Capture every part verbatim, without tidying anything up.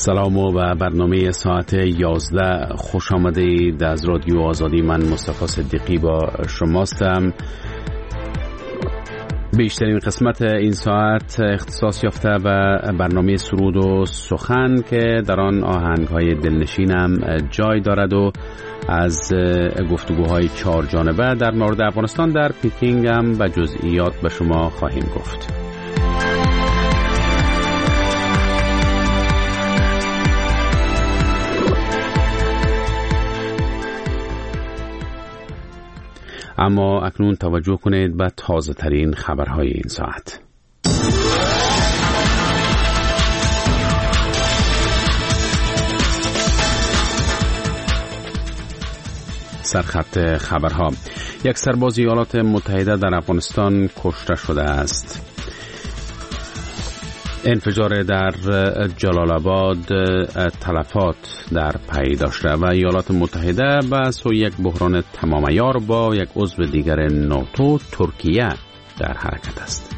سلام و برنامه ساعت یازده خوش آمدید. از رادیو آزادی من مصطفی صدیقی با شماستم. بیشترین قسمت این ساعت اختصاص یافته به برنامه سرود و سخن که در آن آهنگ‌های دلنشینم جای دارد و از گفتگوهای چهار جانبه در مورد افغانستان در پکینگ هم و جزئیات به شما خواهیم گفت. اما اکنون توجه کنید به تازه ترین خبرهای این ساعت. سرخط خبرها: یک سرباز ایالات متحده در افغانستان کشته شده است. انفجار در جلال آباد تلفات در پی داشته و ایالات متحده به سوی یک بحران تمام عیار با یک عضو دیگر ناتو ترکیه در حرکت است.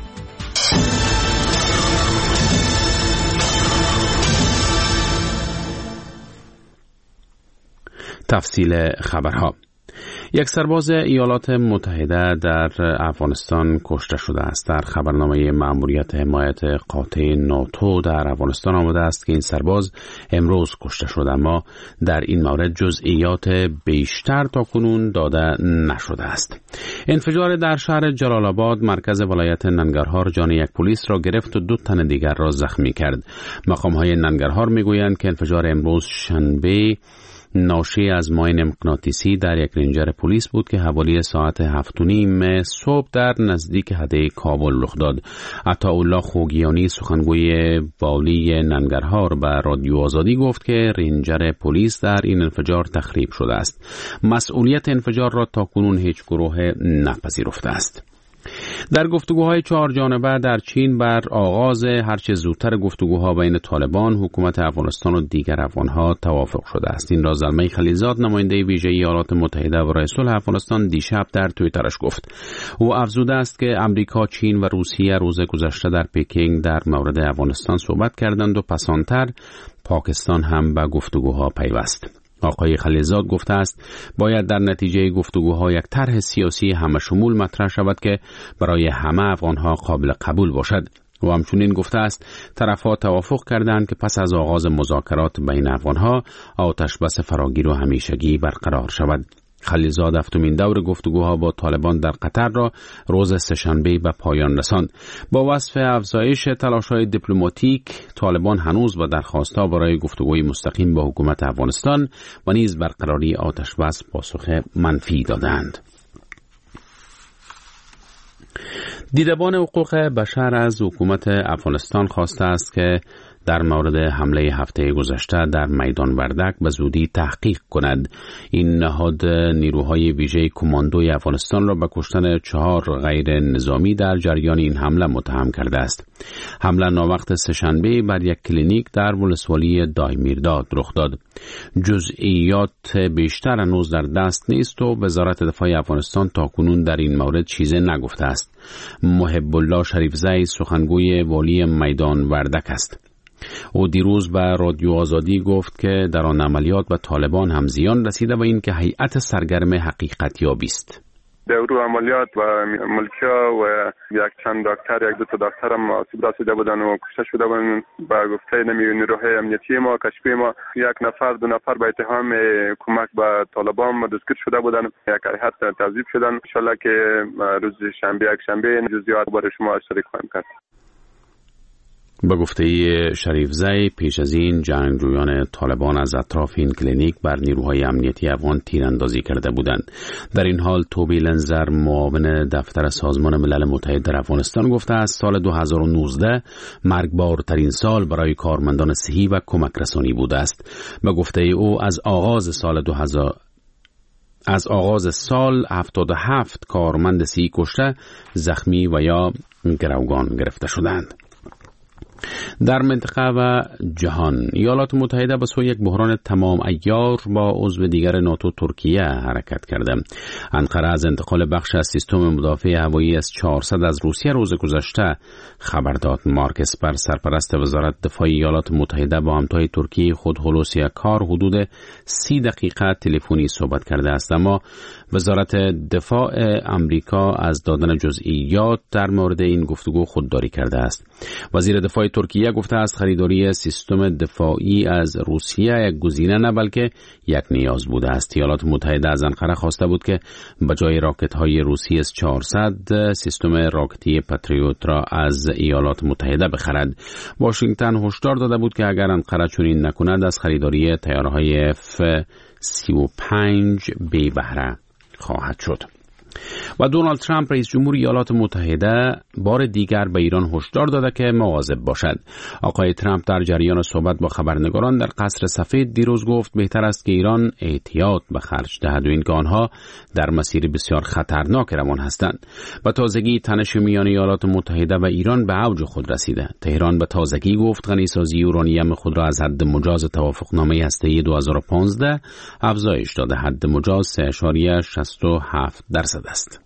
تفصیل خبرها: یک سرباز ایالات متحده در افغانستان کشته شده است. در خبرنامه مأموریت حمایت قاطع ناتو در افغانستان آمده است که این سرباز امروز کشته شده، اما در این مورد جزئیات بیشتر تا کنون داده نشده است. انفجار در شهر جلال آباد مرکز ولایت ننگرهار جان یک پلیس را گرفت و دو تن دیگر را زخمی کرد. مقام‌های ننگرهار میگویند که انفجار امروز شنبه ناشی از ماین مغناطیسی در یک رنجر پلیس بود که حوالی ساعت هفت و نیم صبح در نزدیک حده کابل رخ داد. عطاالله خوگیانی سخنگوی والی ننگرهار به رادیو آزادی گفت که رنجر پلیس در این انفجار تخریب شده است. مسئولیت انفجار را تاکنون هیچ گروه نپذیرفته است. در گفتگوهای چهار جانبه در چین بر آغاز هرچه زودتر گفتگوها بین طالبان، حکومت افغانستان و دیگر افغانها توافق شده است. این را زلمه خلیلزاد نماینده ویژه ایالات متحده برای صلح افغانستان دیشب در توییترش گفت. او افزوده است که امریکا، چین و روسیه روز گذشته در پکینگ در مورد افغانستان صحبت کردند و پسانتر پاکستان هم به گفتگوها پیوست. آقای خلیلزاد گفته است باید در نتیجه گفتگوها یک طرح سیاسی همه شمول مطرح شود که برای همه افغانها قابل قبول باشد. و همچنین گفته است طرفها توافق کردند که پس از آغاز مذاکرات بین افغانها آتش بس فراگیر و همیشگی برقرار شود. خلیلزاد هفتمین دور گفتگوها با طالبان در قطر را روز سه‌شنبه به پایان رساند. با وصف افزایش تلاش‌های دیپلماتیک، طالبان هنوز به درخواست‌ها برای گفتگوی مستقیم با حکومت افغانستان و نیز برقراری آتش بس پاسخ منفی دادند. دیدبان حقوق بشر از حکومت افغانستان خواسته است که در مورد حمله هفته گذشته در میدان وردک به زودی تحقیق کند. این نهاد نیروهای ویژه کماندوی افغانستان را به کشتن چهار غیر نظامی در جریان این حمله متهم کرده است. حمله ناوقت سه‌شنبه بر یک کلینیک در ولسوالی دایمیرداد رخ داد. جزئیات بیشتر هنوز در دست نیست و وزارت دفاع افغانستان تاکنون در این مورد چیزی نگفته است. محب الله شریفزی سخنگوی والی میدان وردک است. او دیروز به رادیو آزادی گفت که در آن عملیات به طالبان هم زیان رسیده و این که هیئت سرگرم حقیقت یابی است. در اون عملیات و ملکیا و یک چند دکتر یک دو تا دکتر هم آسیب رسیده بودن و کشته شده بودن. با گفته نیروهای امنیتی ما کشفی ما یک نفر دو نفر به اتهام کمک به طالبان دستگیر شده بودن. یک هیئت تعذیب شدن. ان شاء الله که روز شنبه یک شنبه جزئیات برای شما شریک خواهیم کرد. به گفته شریفزی پیش از این جنگجویان طالبان از اطراف این کلینیک بر نیروهای امنیتی افغان تیراندازی کرده بودند. در این حال توبی لنزر معاون دفتر سازمان ملل متحد در افغانستان گفته است سال دو هزار و نوزده مرگبارترین سال برای کارمندان صحی و کمک رسانی بوده است. به گفته او از آغاز سال دو هزار از آغاز سال هفتاد و هفت کارمند صحی کشته، زخمی و یا گروگان گرفته شدند. در منطقه و جهان، ایالات متحده به سوی یک بحران تمام عیار با عضو دیگر ناتو ترکیه حرکت کرده. انقره از انتقال بخش از سیستم مدافع هوایی اس چهارصد از روسیه روز گذشته خبر داد. مارک اسپر، سرپرست وزارت دفاع ایالات متحده، با همتای ترکیه خود هولوسی کار حدود سی دقیقه تلفنی صحبت کرده است، اما وزارت دفاع امریکا از دادن جزئیات در مورد این گفتگو خودداری کرده است. وزیر دفاع ترکیه گفته است خریداری سیستم دفاعی از روسیه یک گزینه نه بلکه یک نیاز بوده است. ایالات متحده از انقره خواسته بود که به جای راکت های روسی اس چهارصد سیستم راکتی پاتریوت را از ایالات متحده بخرد. واشنگتن هشدار داده بود که اگر انقره چنین نکند از خریداری طیاره‌های اف سی و پنج بی بهره خواهد شد. و دونالد ترامپ رئیس جمهور ایالات متحده بار دیگر به ایران هشدار داده که مواظب باشد. آقای ترامپ در جریان صحبت با خبرنگاران در قصر سفید دیروز گفت بهتر است که ایران احتیاط به خرج دهد و اینکه آنها در مسیر بسیار خطرناک روان هستند. به تازگی تنش میان ایالات متحده و ایران به اوج خود رسیده. تهران به تازگی گفت غنیسازی یورانیم خود را از حد مجاز توافقنامه هسته‌ای دو هزار و پانزده افزایش داده. حد مجاز سه ممیز شصت و هفت درصد است.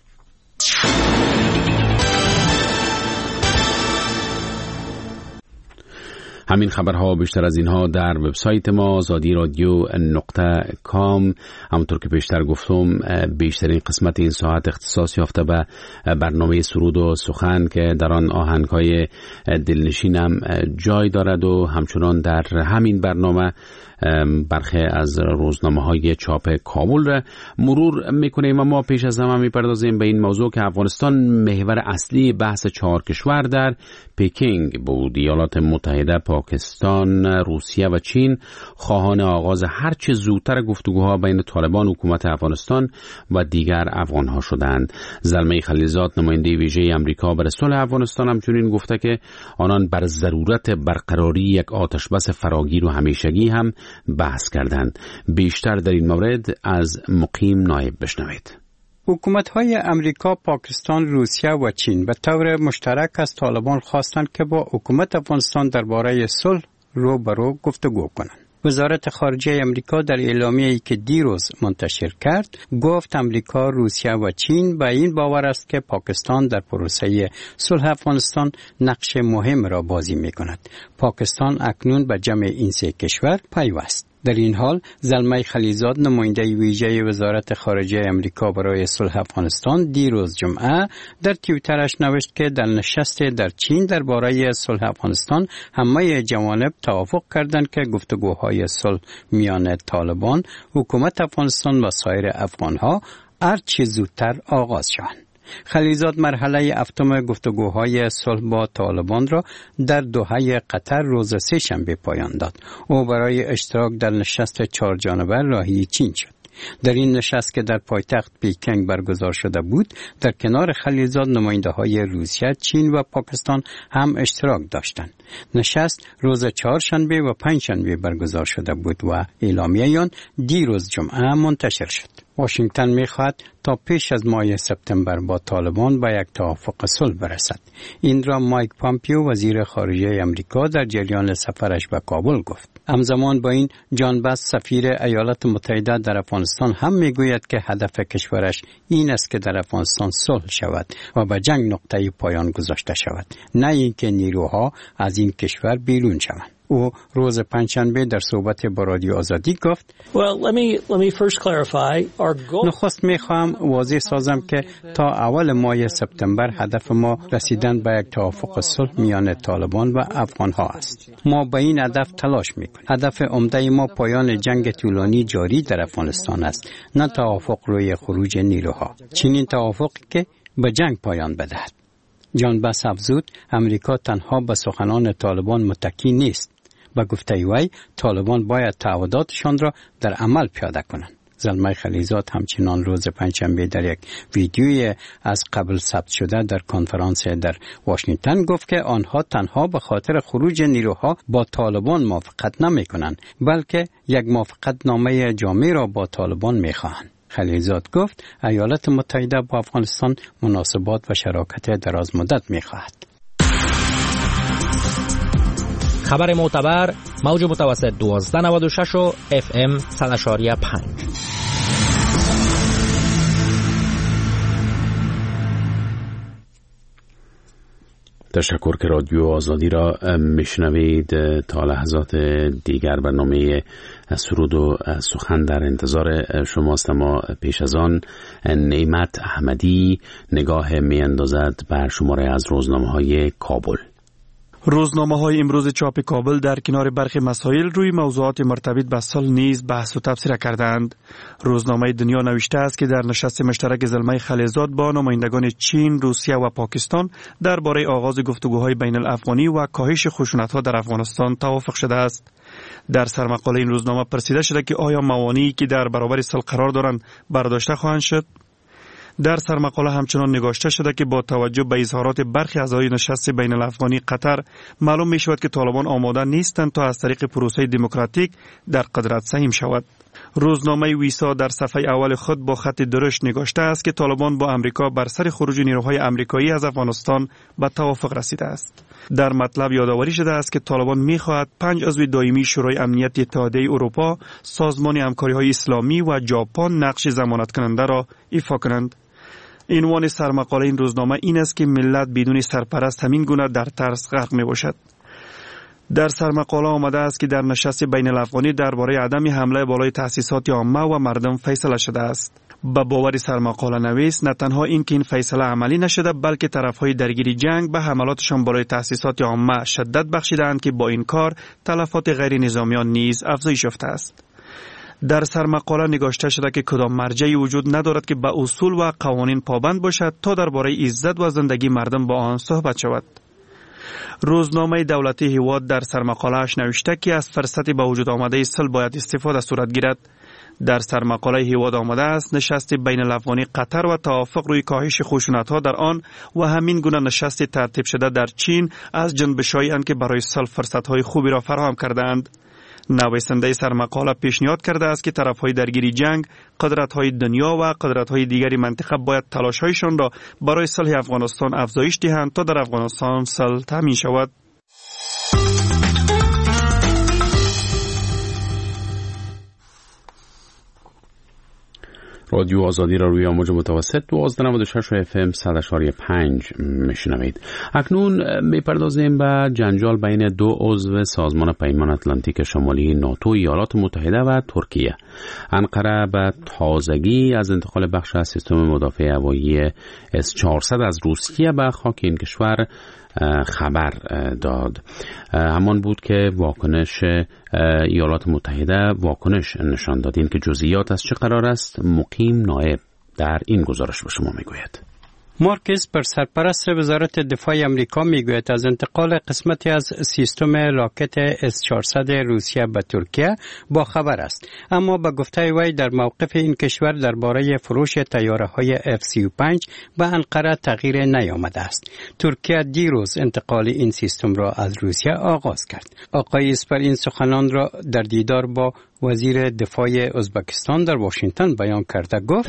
همین خبرها بیشتر از اینها در وبسایت ما آزادی رادیو نقطه کام. همونطور که بیشتر گفتم بیشترین قسمت این ساعت اختصاص یافته به برنامه سرود و سخن که در آن آهنگ‌های دلنشین هم جای دارد و همچنان در همین برنامه برخی از روزنامه‌های چاپ کابل را مرور می‌کنیم و ما پیش از همه می‌پردازیم به این موضوع که افغانستان محور اصلی بحث چهار کشور در پکینگ بود. ایالات متحده، پاکستان، روسیه و چین خواهان آغاز هر چه زودتر گفتگوها بین طالبان، حکومت افغانستان و دیگر افغان‌ها شدند. زلمه خلیلزاد، نماینده ویژه آمریکا برای صلح افغانستان، همچنین گفته که آنان بر ضرورت برقراری یک آتشبس فراگیر و همیشگی هم بحث کردند. بیشتر در این مورد از مقیم نایب بشنوید. حکومت‌های امریکا، پاکستان، روسیه و چین به طور مشترک از طالبان خواستند که با حکومت افغانستان درباره صلح رو به رو گفتگو کنند. وزارت خارجه امریکا در اعلامیه‌ای که دیروز منتشر کرد گفت امریکا، روسیه و چین به این باور است که پاکستان در پروسه صلح افغانستان نقش مهم را بازی می‌کند. پاکستان اکنون به جمع این سه کشور پیوست. در این حال زلمه خلیلزاد، نماینده ویژه وزارت خارجه امریکا برای صلح افغانستان، دیروز جمعه در توییترش نوشت که در نشست در چین درباره صلح افغانستان همه جوانب توافق کردند که گفتگوهای صلح میان طالبان، حکومت افغانستان و سایر افغانها هر چه زودتر آغاز شوند. خلیلزاد مرحله هفتم گفتگوهای صلح با طالبان را در دوحه قطر روز سه شنبه پایان داد. او برای اشتراک در نشست چهار جانبه راهی چین شد. در این نشست که در پایتخت پکینگ برگزار شده بود، در کنار خلیلزاد نماینده‌های روسیه، چین و پاکستان هم اشتراک داشتند. نشست روز چهارشنبه و پنجشنبه برگزار شده بود و اعلامیه آن دیروز جمعه منتشر شد. واشنگتن می‌خواهد تا پیش از ماه سپتامبر با طالبان به یک توافق صلح برسد. این را مایک پامپیو، وزیر خارجه امریکا، در جریان سفرش به کابل گفت. همزمان با این، جان باس، سفیر ایالات متحده در افغانستان، هم میگوید که هدف کشورش این است که در افغانستان صلح شود و به جنگ نقطه پایان گذاشته شود، نه اینکه نیروها از این کشور بیرون شوند. او روز پنجشنبه در صحبت با رادیو آزادی گفت: well, let me, let me first clarify our goal. نخست میخوام واضح سازم که تا اول ماه سپتامبر هدف ما رسیدن به یک توافق صلح میان طالبان و افغانها است. ما به این هدف تلاش میکنیم. هدف عمده ما پایان جنگ طولانی جاری در افغانستان است، نه توافق روی خروج نیروها. چنین توافقی که به جنگ پایان بدهد. جان باس افزود امریکا تنها به سخنان طالبان متکی نیست. با گفته وی، طالبان باید تعهداتشان را در عمل پیاده کنند. زلمه خلیلزاد همچنان روز پنجشنبه در یک ویدیوی از قبل ثبت شده در کنفرانس در واشنگتن گفت که آنها تنها به خاطر خروج نیروها با طالبان موافقت نمی کنند، بلکه یک موافقت نامه جامع را با طالبان می خواهند. خلیلزاد گفت ایالات متحده با افغانستان مناسبات و شراکت دراز مدت می خواهد. خبر معتبر موج متوسط دوازده نود و شش و اف ام صد و پنج. تشکر که رادیو آزادی را میشنوید. تا لحظات دیگر برنامه سرود و سخن در انتظار شماست، اما پیش از آن نعمت احمدی نگاه میاندازد بر شماره از روزنامه‌های کابل. روزنامه های امروز چاپ کابل در کنار برخی مسائل روی موضوعات مرتبط به صلح نیز بحث و تبصره کردند. روزنامه دنیا نوشته است که در نشست مشترک زلمه خلیزاد با نمایندگان چین، روسیه و پاکستان درباره آغاز گفتگوهای بین الافغانی و کاهش خشونت‌ها در افغانستان توافق شده است. در سرمقاله این روزنامه پرسیده شده که آیا موانعی که در برابر صلح قرار دارند برداشته خواهند شد؟ در سرمقاله همچنان نگاشته شده که با توجه به اظهارات برخی اعضای نشست بین الافغانی قطر معلوم می شود که طالبان آماده نیستند تا از طریق پروسه دموکراتیک در قدرت سهیم شود. روزنامه ویسا در صفحه اول خود با خط درشت نگاشته است که طالبان با امریکا بر سر خروج نیروهای امریکایی از افغانستان به توافق رسیده است. در مطلب یادآوری شده است که طالبان می‌خواهد پنج عضو دائمی شورای امنیت اتحادیه اروپا، سازمان همکاری‌های اسلامی و ژاپن نقش ضمانت کننده را ایفا کنند. عنوان سرمقاله این روزنامه این است که ملت بدون سرپرست همین گونه در ترس غرق می‌باشد. در سرمقاله آمده است که در نشست بین الافغانی درباره عدم حمله بالای تأسیسات عامه و مردم فیصله شده است. با باور سرمقاله نویس نه تنها این که این فیصله عملی نشده، بلکه طرفهای درگیر جنگ به حملاتشان بالای تأسیسات عامه شدت بخشیدند که با این کار تلفات غیر نظامیان نیز افزایش یافته است. در سرمقاله نگاشته شده که کدام مرجعی وجود ندارد که به اصول و قوانین پابند باشد تا درباره عزت و زندگی مردم با آن صحبت شود. روزنامه دولتی هواد در سرمقاله‌اش نوشته که از فرصت به وجود آمده صلح باید استفاده صورت گیرد. در سرمقاله هواد آمده است نشست بین الافغانی قطر و توافق روی کاهش خشونت‌ها در آن و همین گونه نشست ترتیب شده در چین از جنبش‌هایی اند که برای صلح فرصت‌های خوبی را فراهم کردند. نویسنده سرمقاله پیشنهاد کرده است که طرف‌های درگیر جنگ، قدرت‌های دنیا و قدرت‌های دیگری منطقه باید تلاش‌هایشان را برای صلح افغانستان افزایش دهند تا در افغانستان صلح تامین شود. رادیو آزادی را روی موج متوسط دوازده نود و شش و اف ام صد و پنج میشنوید. اکنون میپردازیم به جنجال بین دو عضو سازمان پیمان اتلانتیک شمالی ناتو، ایالات متحده و ترکیه. انقره به تازگی از انتقال بخش از سیستم مدافع هوایی اس چهارصد از روسیه به خاک این کشور خبر داد. همان بود که واکنش ایالات متحده واکنش نشان داد. این که جزئیات از چه قرار است مقیم نایب در این گزارش به شما میگوید. مارکس بر سرپرست وزارت دفاع امریکا میگوید از انتقال قسمتی از سیستم راکت اس چهارصد روسیه به ترکیه با خبر است، اما به گفته وی در موقف این کشور درباره فروش طیاره‌های اف سی و پنج به انقره تغییر نیامده است. ترکیه دیروز انتقال این سیستم را از روسیه آغاز کرد. آقای اسپر این سخنان را در دیدار با وزیر دفاع ازبکستان در واشنگتن بیان کرده گفت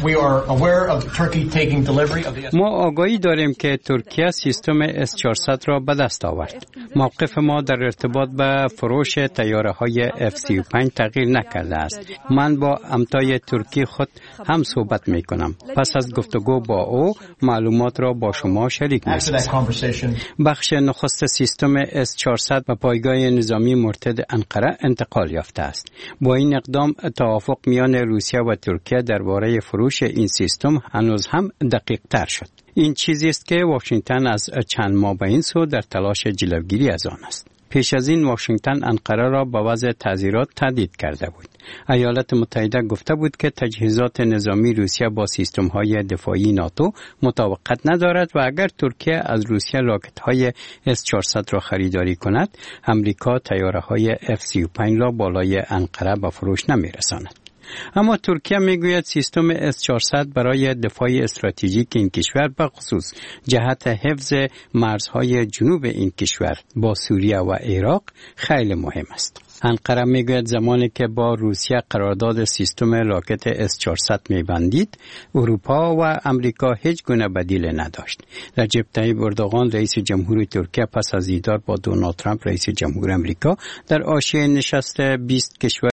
ما آگاهی داریم که ترکیه سیستم اس چهارصد را به دست آورد. موقف ما در ارتباط به فروش طیاره‌های اف سی و پنج تغییر نکرده است. من با همتای ترکی خود هم صحبت می کنم. پس از گفتگو با او معلومات را با شما شریک می سازم. بخش نخست سیستم اس چهارصد به پایگاه نظامی مرتد انقره انتقال یافته است. با این اقدام توافق میان روسیه و ترکیه درباره فروش این سیستم هنوز هم دقیق تر شد. این چیزی است که واشنگتن از چند ماه به این سو در تلاش جلوگیری از آن است. پیش از این واشنگتن انقره را با وضع تعزیرات تهدید کرده بود. ایالات متحده گفته بود که تجهیزات نظامی روسیه با سیستم‌های دفاعی ناتو مطابقت ندارد و اگر ترکیه از روسیه راکت‌های اس چهارصد را خریداری کند، امریکا طیاره‌های اف سی و پنج را بالای انقره به فروش نمی‌رساند. اما ترکیه میگوید سیستم اس چهارصد برای دفاع استراتژیک این کشور به خصوص جهت حفظ مرزهای جنوب این کشور با سوریه و عراق خیلی مهم است. انقره میگوید زمانی که با روسیه قرارداد سیستم راکت اس چهارصد میبندید، اروپا و امریکا هیچ گونه بدیل نداشت. رجب طیب اردوغان رئیس جمهور ترکیه پس از دیدار با دونالد ترامپ رئیس جمهور امریکا در حاشیه نشست بیست کشور